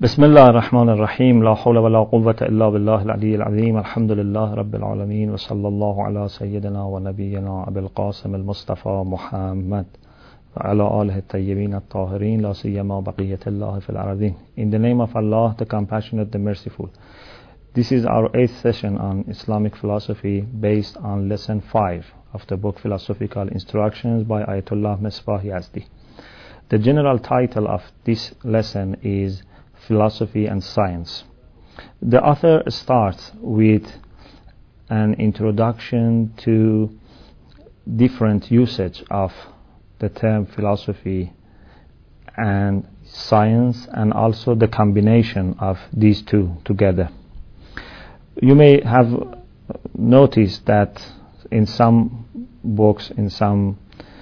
بسم الله الرحمن الرحيم لا حول ولا قوة إلا بالله العلي العظيم الحمد لله رب العالمين وصلى الله على سيدنا ونبينا أبي القاسم المصطفى محمد وعلى آله الطيبين الطاهرين لا سيما بقية الله في الأرضين. In the name of Allah, the Compassionate, the Merciful. This is our 8th session on Islamic philosophy based on lesson 5 of the book Philosophical Instructions by Ayatollah Misbah Yazdi. The general title of this lesson is Philosophy and Science. The author starts with an introduction to different usage of the term philosophy and science, and also the combination of these two together. You may have noticed that in some books, in some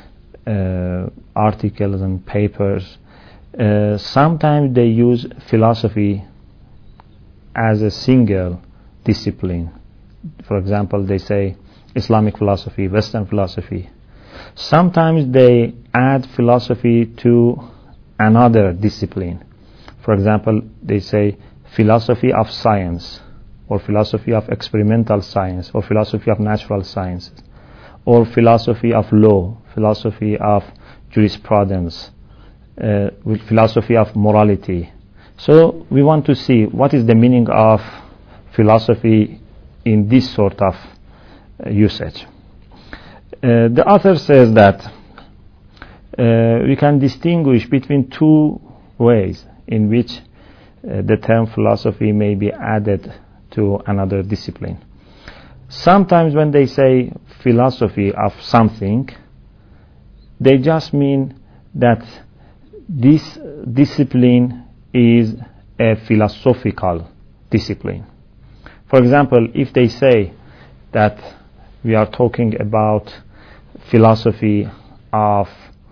articles and papers, sometimes they use philosophy as a single discipline. For example, they say Islamic philosophy, Western philosophy. Sometimes they add philosophy to another discipline. For example, they say philosophy of science, or philosophy of experimental science, or philosophy of natural sciences, or philosophy of law, philosophy of jurisprudence, with philosophy of morality. So we want to see what is the meaning of philosophy in this sort of usage. The author says that we can distinguish between two ways in which the term philosophy may be added to another discipline. Sometimes when they say philosophy of something, they just mean that this discipline is a philosophical discipline. For example, if they say that we are talking about philosophy of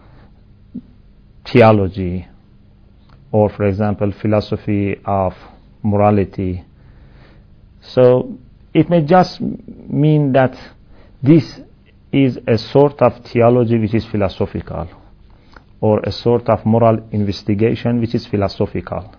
theology, or for example philosophy of morality, so it may just mean that this is a sort of theology which is philosophical, or a sort of moral investigation which is philosophical.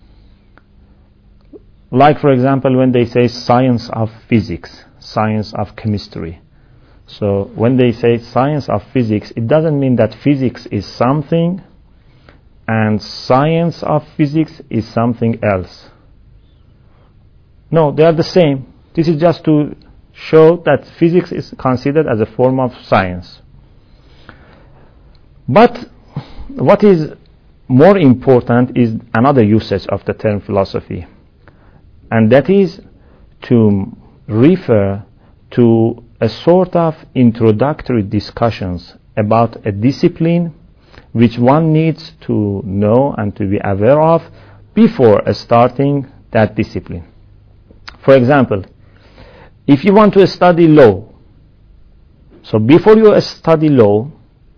Like, for example, when they say science of physics, science of chemistry. So when they say science of physics, it doesn't mean that physics is something and science of physics is something else. No, they are the same. This is just to show that physics is considered as a form of science. But what is more important is another usage of the term philosophy, and that is to refer to a sort of introductory discussions about a discipline which one needs to know and to be aware of before starting that discipline. For example, if you want to study law, so before you study law,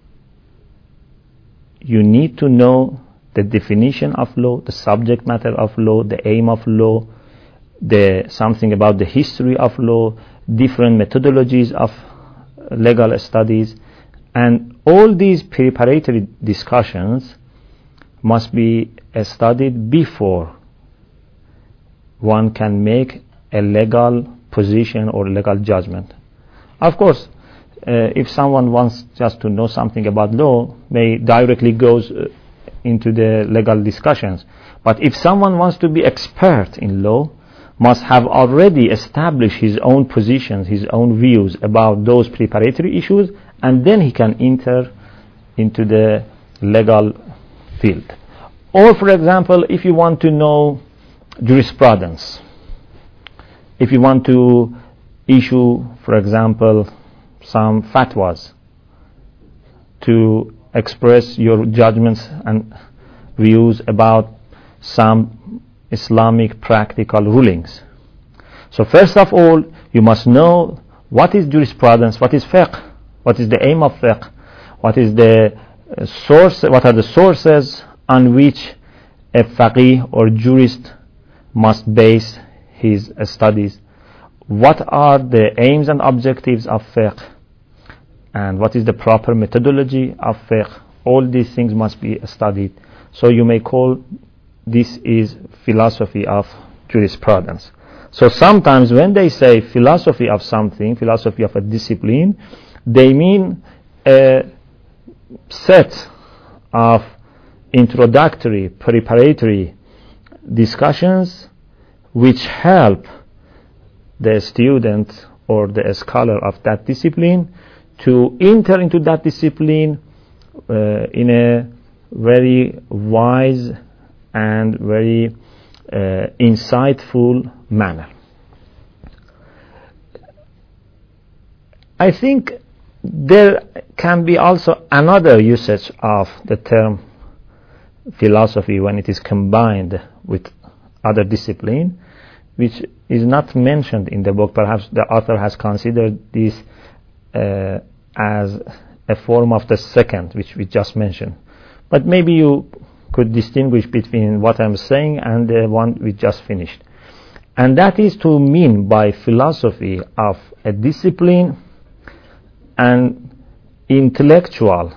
you need to know the definition of law, the subject matter of law, the aim of law, something about the history of law, different methodologies of legal studies, and all these preparatory discussions must be studied before one can make a legal position or legal judgment. Of course, if someone wants just to know something about law, may directly goes into the legal discussions. But if someone wants to be expert in law, must have already established his own positions, his own views about those preparatory issues, and then he can enter into the legal field. Or, for example, if you want to know jurisprudence, if you want to issue, for example, some fatwas to express your judgments and views about some Islamic practical rulings. So first of all, you must know what is jurisprudence, what is fiqh, what is the aim of fiqh, what is the source, what are the sources on which a faqih or jurist must base his studies, what are the aims and objectives of fiqh, and what is the proper methodology of fiqh. All these things must be studied. So you may call this is philosophy of jurisprudence. So sometimes when they say philosophy of something, philosophy of a discipline, they mean a set of introductory, preparatory discussions which help the student or the scholar of that discipline to enter into that discipline in a very wise and very insightful manner. I think there can be also another usage of the term philosophy when it is combined with other discipline, which is not mentioned in the book. Perhaps the author has considered this as a form of the second, which we just mentioned. But maybe you could distinguish between what I'm saying and the one we just finished. And that is to mean by philosophy of a discipline and intellectual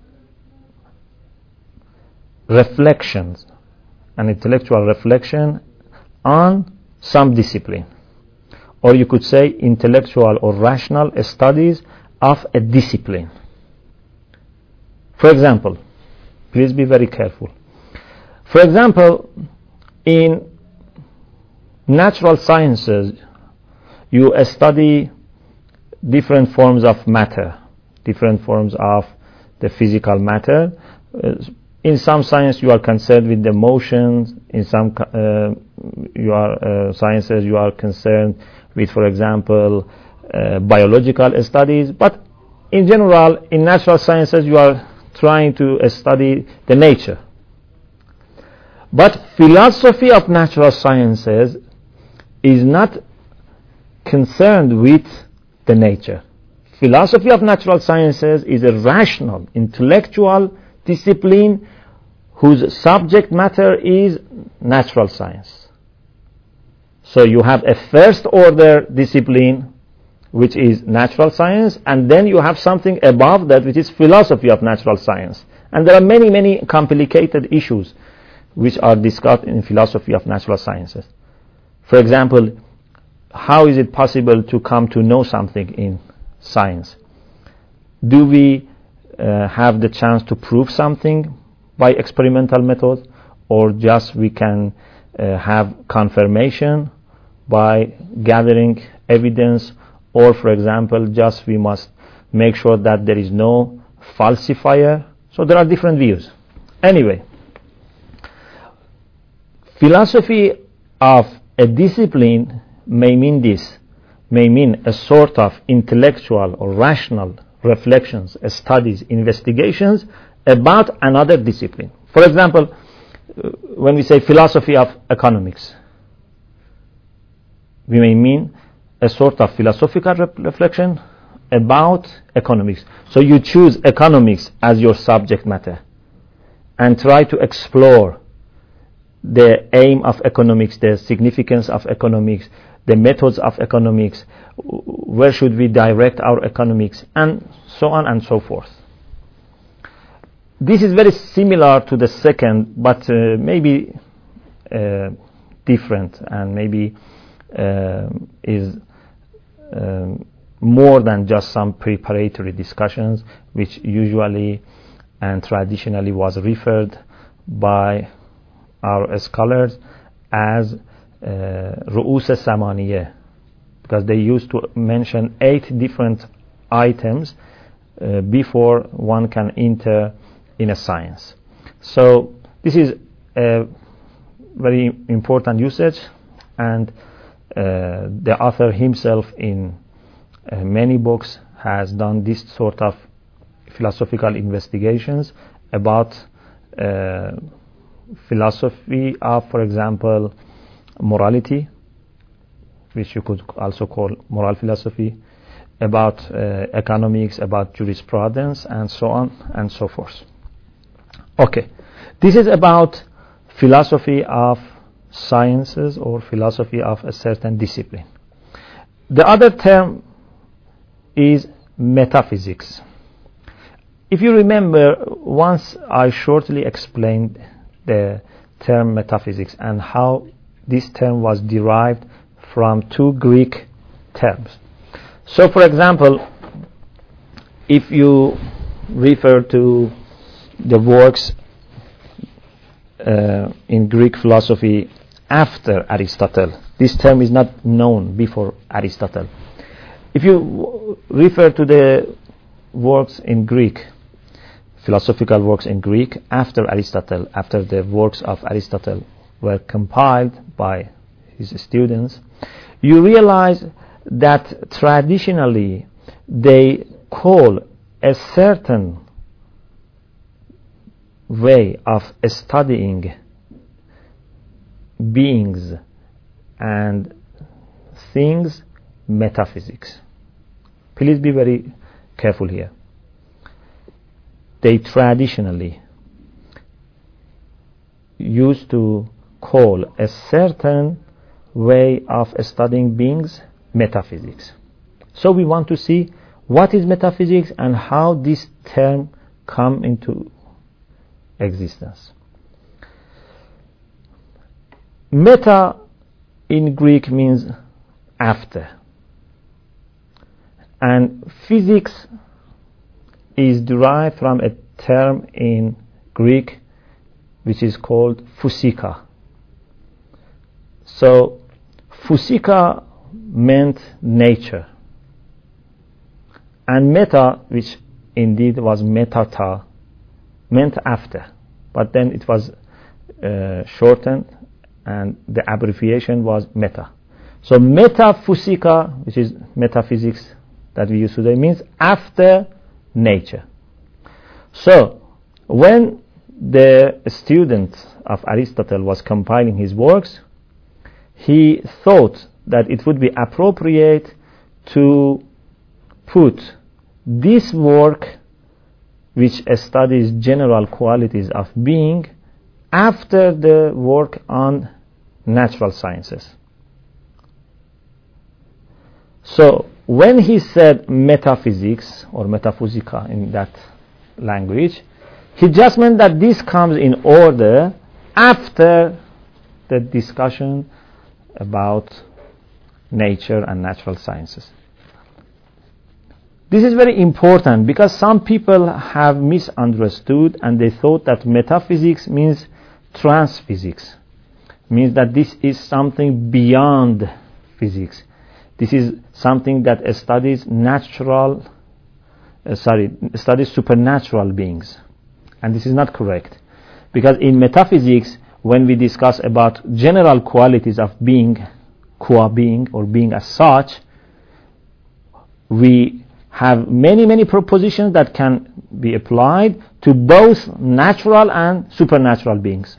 reflections, an intellectual reflection on some discipline. Or you could say intellectual or rational studies of a discipline. For example, please be very careful. For example, in natural sciences, you study different forms of matter, different forms of the physical matter. In some science, you are concerned with the motions. In some sciences, you are concerned with, for example, biological studies. But in general, in natural sciences, you are trying to study the nature. But philosophy of natural sciences is not concerned with the nature. Philosophy of natural sciences is a rational, intellectual discipline whose subject matter is natural science. So you have a first order discipline which is natural science, and then you have something above that which is philosophy of natural science. And there are many, many complicated issues which are discussed in philosophy of natural sciences. For example, how is it possible to come to know something in science? Do we have the chance to prove something by experimental methods, or just we can have confirmation by gathering evidence, or for example, just we must make sure that there is no falsifier? So there are different views. Anyway, philosophy of a discipline may mean this, may mean a sort of intellectual or rational reflections, studies, investigations about another discipline. For example, when we say philosophy of economics, we may mean a sort of philosophical reflection about economics. So you choose economics as your subject matter and try to explore the aim of economics, the significance of economics, the methods of economics, where should we direct our economics, and so on and so forth. This is very similar to the second, but maybe different, and maybe is more than just some preparatory discussions, which usually and traditionally was referred by our scholars as ru'us samaniyah, because they used to mention 8 different items before one can enter in a science. So this is a very important usage, and the author himself in many books has done this sort of philosophical investigations about philosophy of, for example, morality, which you could also call moral philosophy, about economics, about jurisprudence, and so on and so forth. Okay, this is about philosophy of sciences or philosophy of a certain discipline. The other term is metaphysics. If you remember, once I shortly explained the term metaphysics and how this term was derived from two Greek terms. So, for example, if you refer to the works in Greek philosophy after Aristotle, this term is not known before Aristotle. If you refer to the works in Greek, philosophical works in Greek after Aristotle, after the works of Aristotle were compiled by his students, you realize that traditionally they call a certain way of studying beings and things metaphysics. Please be very careful here. They traditionally used to call a certain way of studying beings metaphysics. So we want to see what is metaphysics and how this term come into existence. Meta in Greek means after, and physics is derived from a term in Greek which is called physika. So physika meant nature, and meta, which indeed was metata, meant after, but then it was shortened and the abbreviation was meta. So metaphysica, which is metaphysics that we use today, means after nature. So when the student of Aristotle was compiling his works, he thought that it would be appropriate to put this work, which studies general qualities of being, after the work on natural sciences. So when he said metaphysics or metaphysica in that language, he just meant that this comes in order after the discussion about nature and natural sciences. This is very important because some people have misunderstood and they thought that metaphysics means transphysics, means that this is something beyond physics. This is something that studies studies supernatural beings. And this is not correct. Because in metaphysics, when we discuss about general qualities of being, qua being, or being as such, we have many propositions that can be applied to both natural and supernatural beings.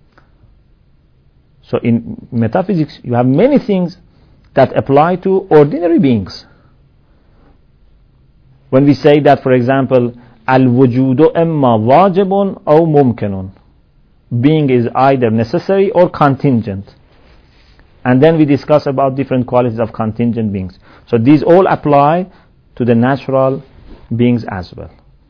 So in metaphysics, you have many things that apply to ordinary beings. When we say that, for example, al-wujudu imma wajibun aw mumkinun, being is either necessary or contingent. And then we discuss about different qualities of contingent beings. So these all apply to the natural beings as well.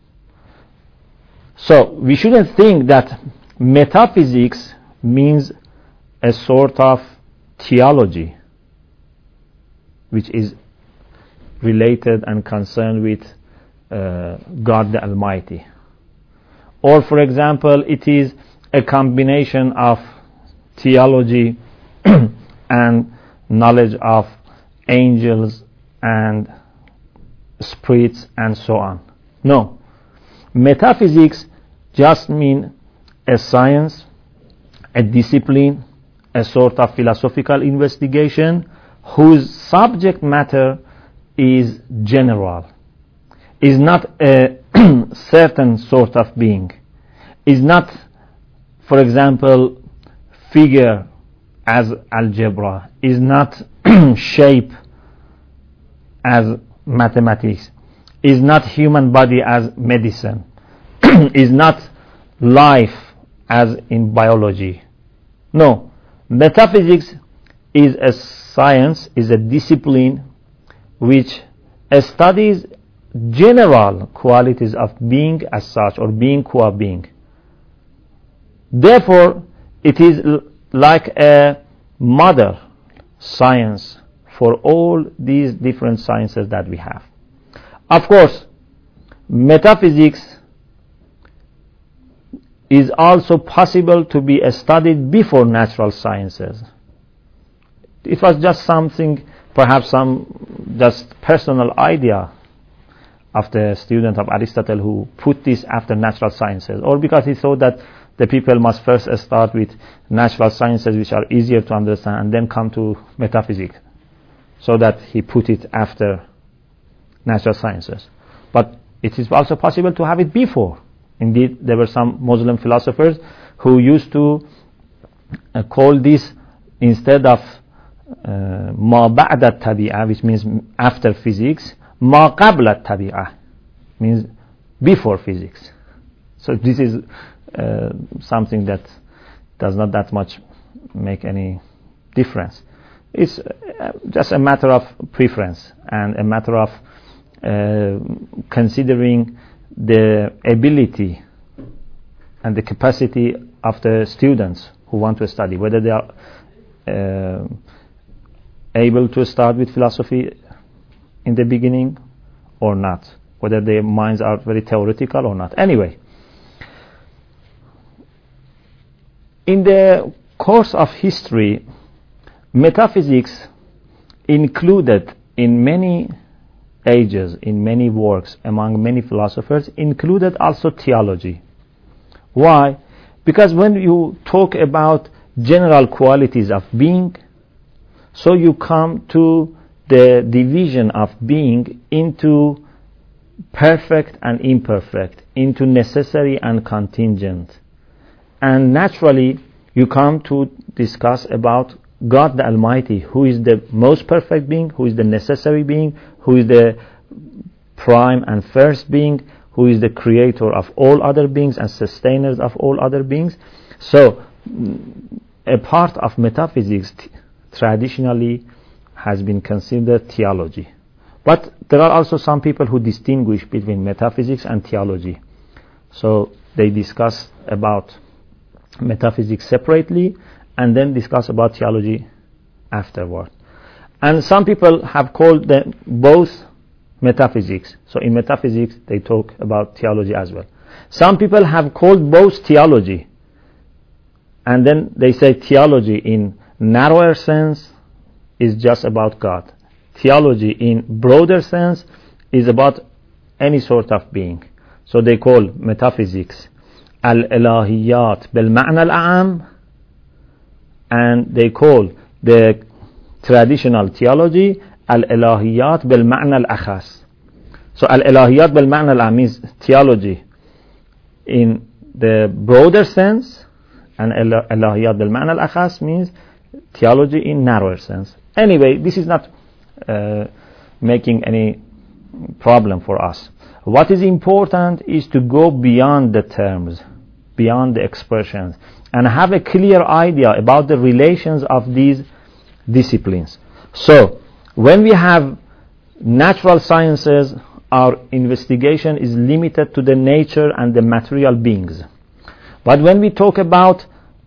So we shouldn't think that metaphysics means a sort of theology which is related and concerned with God the Almighty. Or, for example, it is a combination of theology and knowledge of angels and spirits and so on. No. Metaphysics just mean a science, a discipline, a sort of philosophical investigation whose subject matter is general, is not a certain sort of being, is not, for example, figure as algebra, is not shape as mathematics, is not human body as medicine, is not life as in biology. No, metaphysics is a science, is a discipline which studies general qualities of being as such, or being qua being. Therefore, it is like a mother science for all these different sciences that we have. Of course, metaphysics is also possible to be studied before natural sciences. It was just something, perhaps some just personal idea of the student of Aristotle who put this after natural sciences, or because he thought that the people must first start with natural sciences, which are easier to understand, and then come to metaphysics, so that he put it after natural sciences. But it is also possible to have it before. Indeed, there were some Muslim philosophers who used to call this, instead of ma ba'da tabi'ah, which means after physics, ma qabla tabi'ah, means before physics. So this is something that does not that much make any difference. It's just a matter of preference and a matter of considering the ability and the capacity of the students who want to study, whether they are able to start with philosophy in the beginning or not, whether their minds are very theoretical or not. Anyway, in the course of history, metaphysics included in many ages, in many works, among many philosophers, included also theology. Why? Because when you talk about general qualities of being, so you come to the division of being into perfect and imperfect, into necessary and contingent. And naturally, you come to discuss about God the Almighty, who is the most perfect being, who is the necessary being, who is the prime and first being, who is the creator of all other beings and sustainers of all other beings. So, a part of metaphysics traditionally has been considered theology. But there are also some people who distinguish between metaphysics and theology. So, they discuss about metaphysics separately and then discuss about theology afterward. And some people have called them both metaphysics. So in metaphysics they talk about theology as well. Some people have called both theology, and then they say theology in narrower sense is just about God. Theology in broader sense is about any sort of being. So they call metaphysics al-ilahiyat bil-ma'na al-a'am, and they call the traditional theology al-ilahiyat bil-ma'na al-akhas. So al-ilahiyat bil-ma'na al-a'am means theology in the broader sense, and al-ilahiyat bil-ma'na al-akhas means theology in narrower sense. Anyway, this is not making any problem for us. What is important is to go beyond the terms, beyond the expressions, and have a clear idea about the relations of these disciplines. So, when we have natural sciences, our investigation is limited to the nature and the material beings. But when we talk about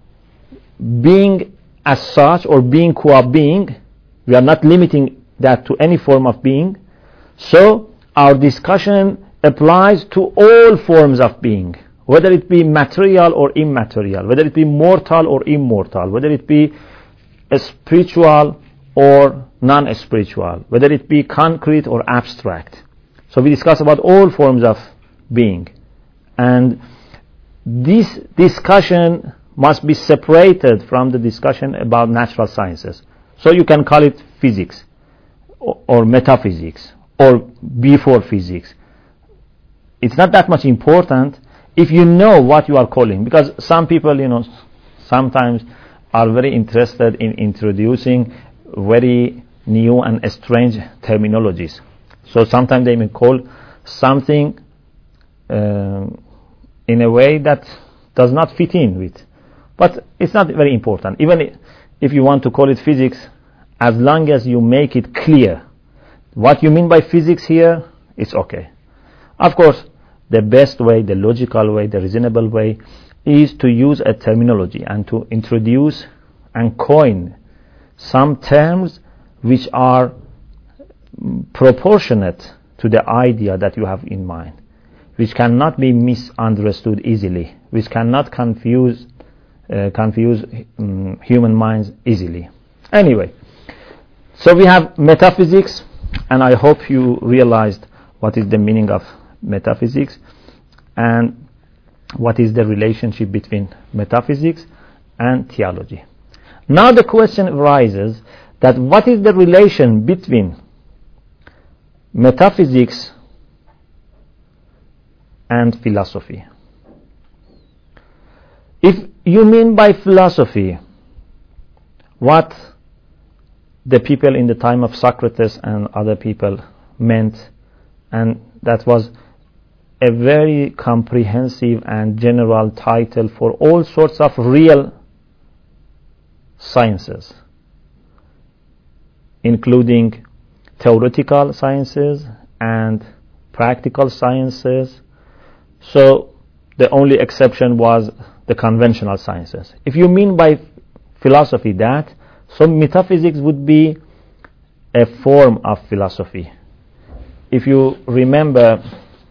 being as such, or being qua being, we are not limiting that to any form of being. So, our discussion applies to all forms of being, whether it be material or immaterial, whether it be mortal or immortal, whether it be spiritual or non-spiritual, whether it be concrete or abstract. So we discuss about all forms of being. And this discussion must be separated from the discussion about natural sciences. So you can call it physics or metaphysics or before physics. It's not that much important if you know what you are calling, because some people, sometimes are very interested in introducing very new and strange terminologies. So sometimes they may call something in a way that does not fit in with. But it's not very important. Even if you want to call it physics, as long as you make it clear what you mean by physics here, it's okay. Of course, the best way, the logical way, the reasonable way is to use a terminology and to introduce and coin some terms which are proportionate to the idea that you have in mind, which cannot be misunderstood easily, which cannot confuse human minds easily. Anyway, so we have metaphysics, and I hope you realized what is the meaning of metaphysics and what is the relationship between metaphysics and theology. Now the question arises that what is the relation between metaphysics and philosophy? If you mean by philosophy what the people in the time of Socrates and other people meant, and that was a very comprehensive and general title for all sorts of real sciences, including theoretical sciences and practical sciences. So the only exception was the conventional sciences. If you mean by philosophy that, so metaphysics would be a form of philosophy. If you remember,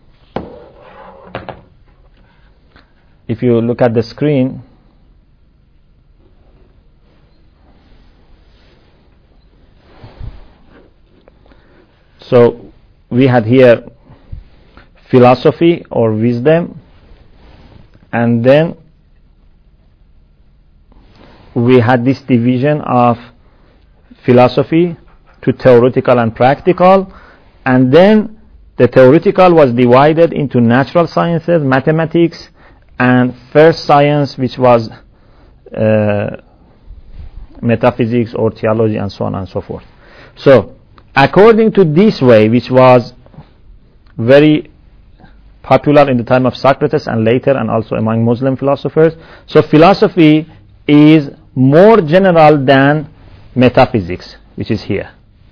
if you look at the screen, so we had here philosophy or wisdom, and then we had this division of philosophy to theoretical and practical, and then the theoretical was divided into natural sciences, mathematics, and first science, which was metaphysics or theology, and so on and so forth. So according to this way, which was very popular in the time of Socrates and later, and also among Muslim philosophers, so philosophy is more general than metaphysics, which is here.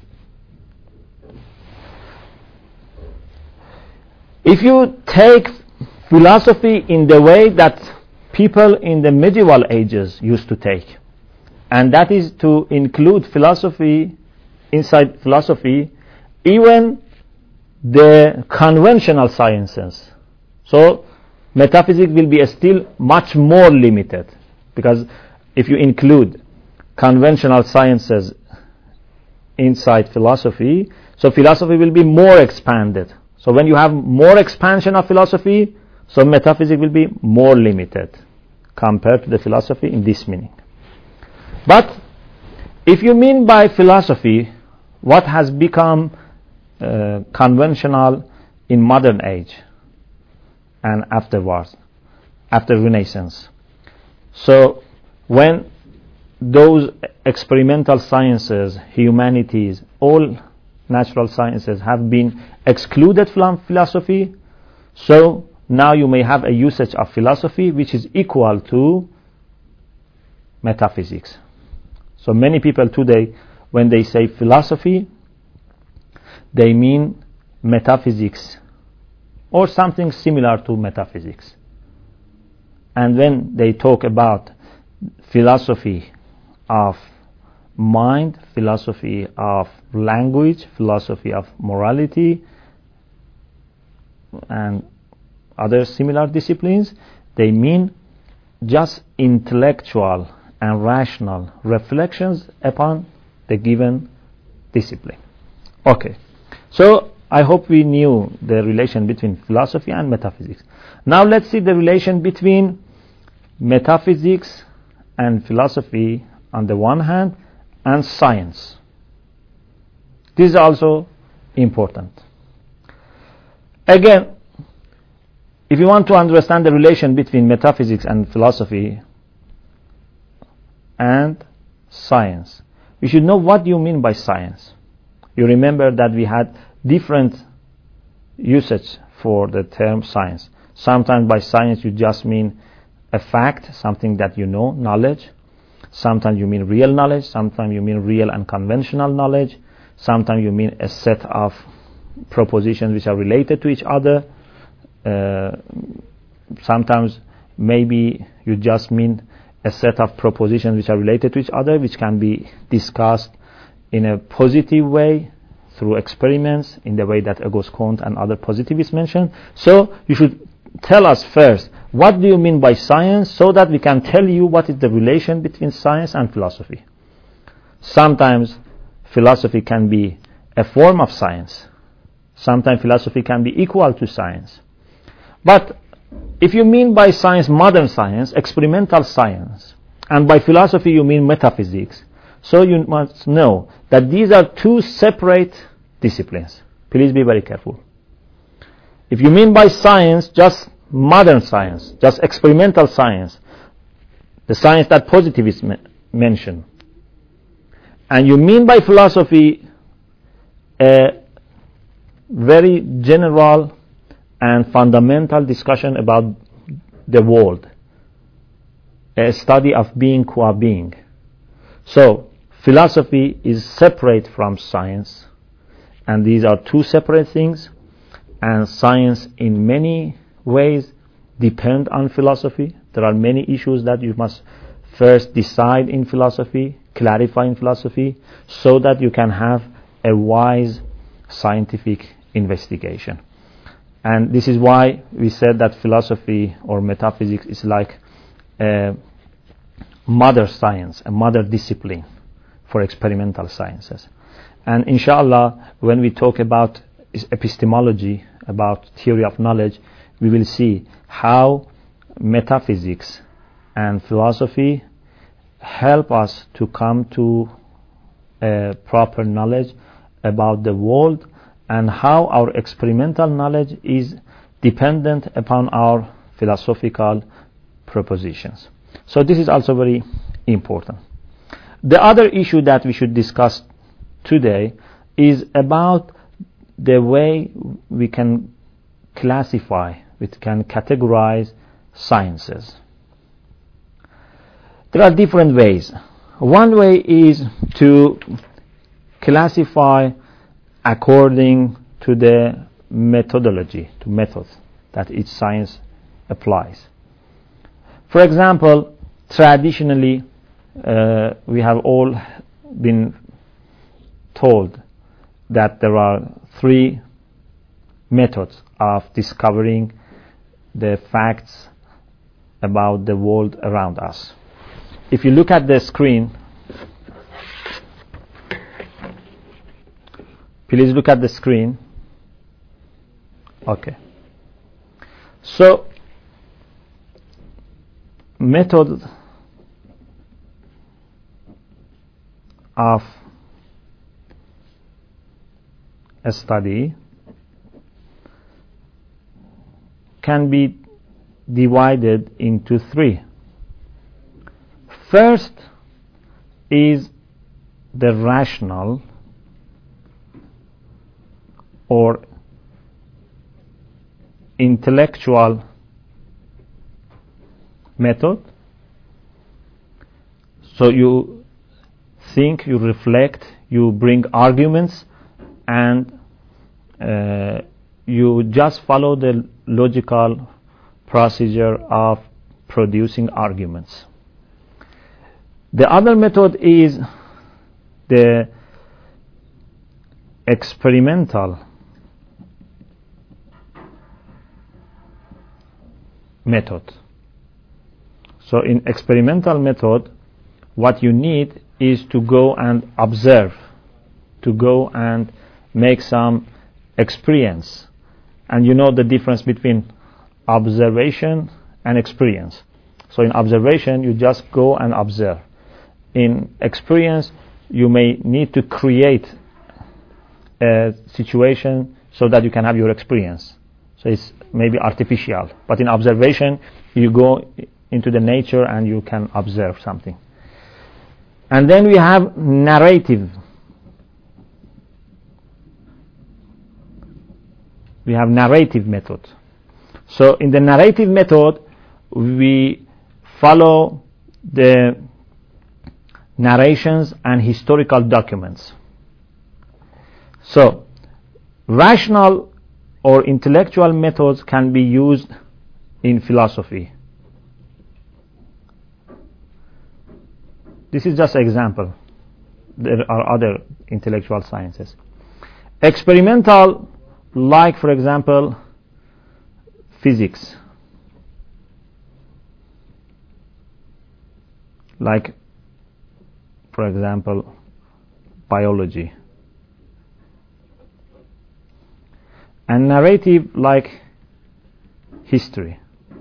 If you take philosophy in the way that people in the medieval ages used to take, and that is to include philosophy, inside philosophy, even the conventional sciences. So metaphysics will be still much more limited, because if you include conventional sciences inside philosophy, so philosophy will be more expanded. So when you have more expansion of philosophy, so metaphysics will be more limited compared to the philosophy in this meaning. But if you mean by philosophy what has become conventional in modern age and afterwards, after Renaissance, so when those experimental sciences, humanities, all natural sciences have been excluded from philosophy, so now you may have a usage of philosophy which is equal to metaphysics. So many people today, when they say philosophy, they mean metaphysics or something similar to metaphysics. And when they talk about philosophy of mind, philosophy of language, philosophy of morality, and other similar disciplines, they mean just intellectual and rational reflections upon the given discipline. Okay, so I hope we knew the relation between philosophy and metaphysics. Now let's see the relation between metaphysics and philosophy on the one hand, and science. This is also important. Again, if you want to understand the relation between metaphysics and philosophy and science, you should know what you mean by science. You remember that we had different usage for the term science. Sometimes by science you just mean a fact, something that you know, knowledge. Sometimes you mean real knowledge. Sometimes you mean real and conventional knowledge. Sometimes you mean a set of propositions which are related to each other. Sometimes maybe you just mean a set of propositions which are related to each other, which can be discussed in a positive way through experiments, in the way that Auguste Comte and other positivists mentioned. So you should tell us first, what do you mean by science, so that we can tell you what is the relation between science and philosophy. Sometimes philosophy can be a form of science. Sometimes philosophy can be equal to science. But if you mean by science modern science, experimental science, and by philosophy you mean metaphysics, so you must know that these are two separate disciplines. Please be very careful. If you mean by science just modern science, just experimental science, the science that positivists mention, and you mean by philosophy a very general and fundamental discussion about the world, a study of being qua being. So philosophy is separate from science, and these are two separate things, and science in many ways depend on philosophy. There are many issues that you must first decide in philosophy, clarify in philosophy, so that you can have a wise scientific investigation. And this is why we said that philosophy or metaphysics is like a mother science, a mother discipline for experimental sciences. And inshallah, when we talk about epistemology, about theory of knowledge, we will see how metaphysics and philosophy help us to come to a proper knowledge about the world, and how our experimental knowledge is dependent upon our philosophical propositions. So this is also very important. The other issue that we should discuss today is about the way we can classify, we can categorize sciences. There are different ways. One way is to classify according to the methodology, to methods that each science applies. For example, traditionally, we have all been told that there are three methods of discovering the facts about the world around us. If you look at the screen, please look at the screen. Okay. So, method of a study can be divided into three. First is the rational or intellectual method. So you think, you reflect, you bring arguments, and you just follow the logical procedure of producing arguments. The other method is the experimental method. So in experimental method, what you need is to go and observe, to go and make some experience. And you know the difference between observation and experience. So in observation, you just go and observe. In experience, you may need to create a situation so that you can have your experience. So it's maybe artificial. But in observation, you go into the nature and you can observe something. And then we have narrative. We have narrative method. So in the narrative method, we follow the narrations and historical documents. So rational or intellectual methods can be used in philosophy. This is just an example. There are other intellectual sciences. Experimental, like for example, physics, like for example, biology. And narrative, like history.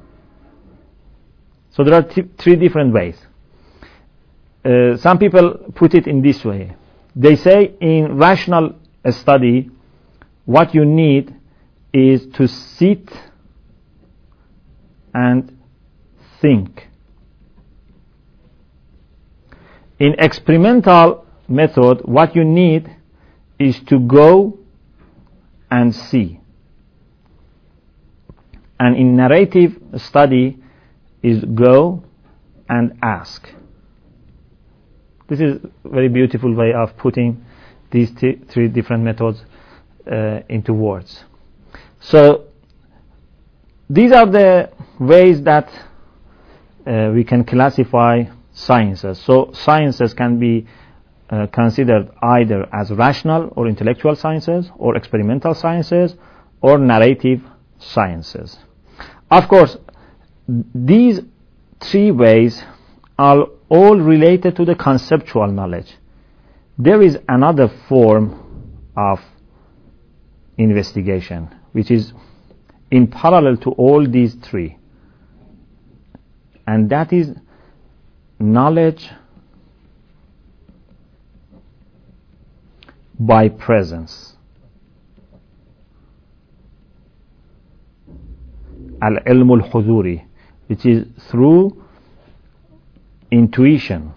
So there are three different ways. Some people put it in this way. They say in rational study, what you need is to sit and think. In experimental method, what you need is to go and see. And in narrative study is go and ask. This is a very beautiful way of putting these three different methods into words. So these are the ways that we can classify sciences. So sciences can be considered either as rational or intellectual sciences, or experimental sciences, or narrative sciences. Of course, these three ways are all related to the conceptual knowledge. There is another form of investigation which is in parallel to all these three, and that is knowledge by presence. Al-ilm al-huzuri, which is through intuition,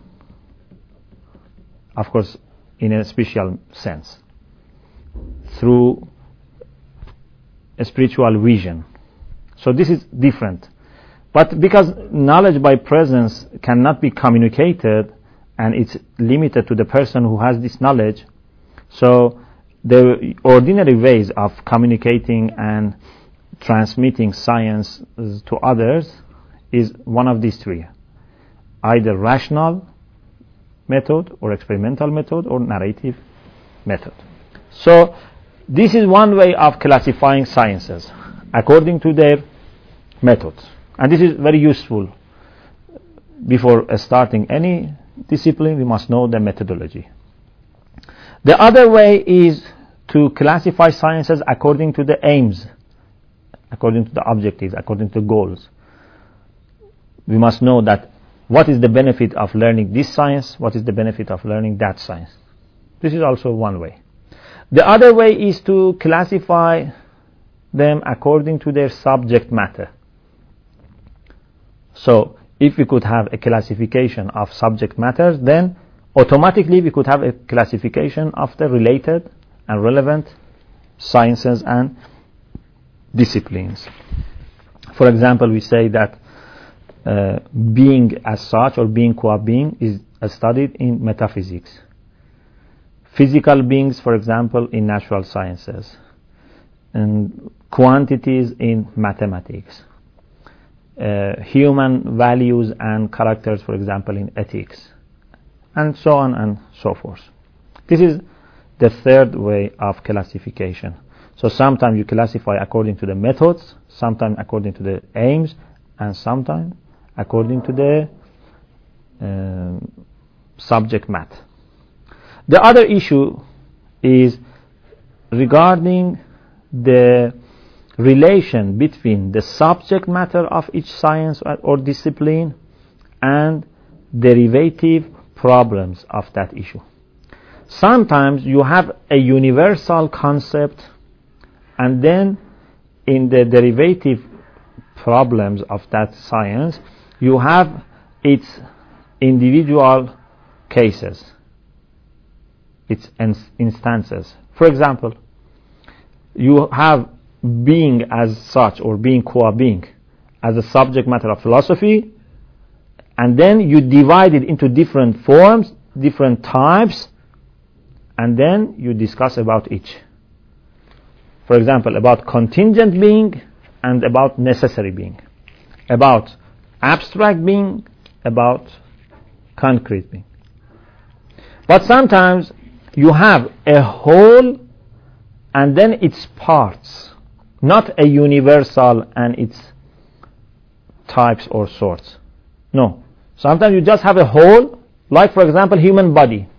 of course in a special sense, through a spiritual vision. So this is different. But because knowledge by presence cannot be communicated and it's limited to the person who has this knowledge, so the ordinary ways of communicating and transmitting science to others is one of these three: either rational method or experimental method or narrative method. So this is one way of classifying sciences according to their methods, and this is very useful. Before starting any discipline, we must know the methodology. The other way is to classify sciences according to the aims, according to the objectives, according to goals. We must know that what is the benefit of learning this science, what is the benefit of learning that science. This is also one way. The other way is to classify them according to their subject matter. So if we could have a classification of subject matters, then automatically we could have a classification of the related and relevant sciences and disciplines. For example, we say that being as such, or being qua being, is studied in metaphysics. Physical beings, for example, in natural sciences, and quantities in mathematics. Human values and characters, for example, in ethics, and so on and so forth. This is the third way of classification. So sometimes you classify according to the methods, sometimes according to the aims, and sometimes according to the subject matter. The other issue is regarding the relation between the subject matter of each science or discipline and derivative problems of that issue. Sometimes you have a universal concept, and then in the derivative problems of that science you have its individual cases, its instances. For example, you have being as such, or being qua being, as a subject matter of philosophy, and then you divide it into different forms, different types, and then you discuss about each. For example, about contingent being and about necessary being, about abstract being, about concrete being. But sometimes you have a whole and then its parts, not a universal and its types or sorts. No. Sometimes you just have a whole, like for example human body.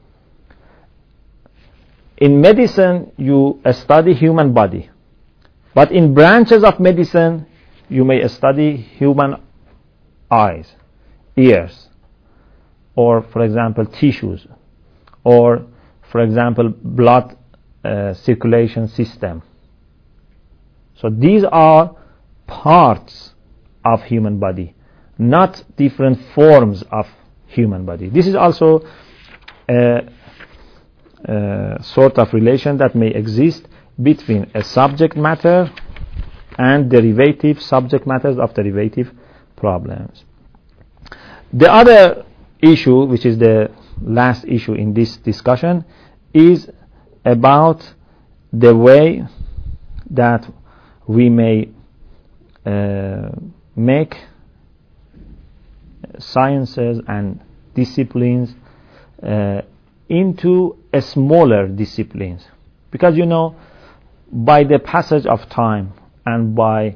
In medicine you study human body, but in branches of medicine you may study human eyes, ears, or for example tissues, or for example blood circulation system. So these are parts of human body, not different forms of human body. This is also a sort of relation that may exist between a subject matter and derivative subject matters of derivative problems. The other issue, which is the last issue in this discussion, is about the way that we may make sciences and disciplines into a smaller disciplines. Because you know, by the passage of time and by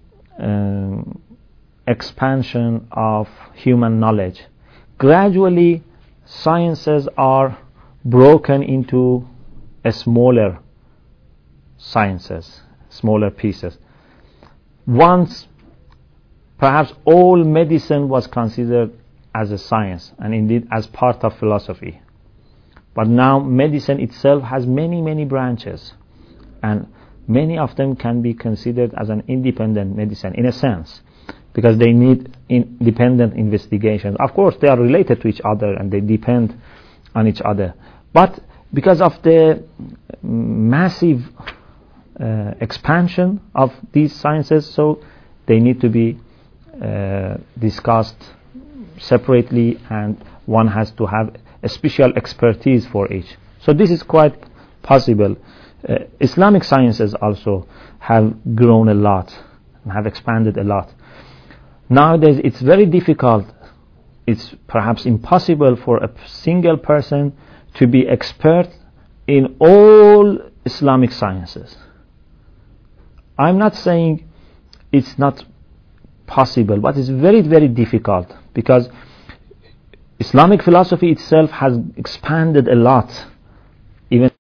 expansion of human knowledge, gradually sciences are broken into a smaller sciences, smaller pieces. Once perhaps all medicine was considered as a science and indeed as part of philosophy. But now medicine itself has many branches, and many of them can be considered as an independent medicine in a sense, because they need independent investigations. Of course they are related to each other and they depend on each other, but because of the massive expansion of these sciences, so they need to be discussed separately, and one has to have a special expertise for each. So this is quite possible. Islamic sciences also have grown a lot and have expanded a lot. Nowadays it's very difficult, it's perhaps impossible for a single person to be expert in all Islamic sciences. I'm not saying it's not possible, but it's very difficult, because Islamic philosophy itself has expanded a lot, even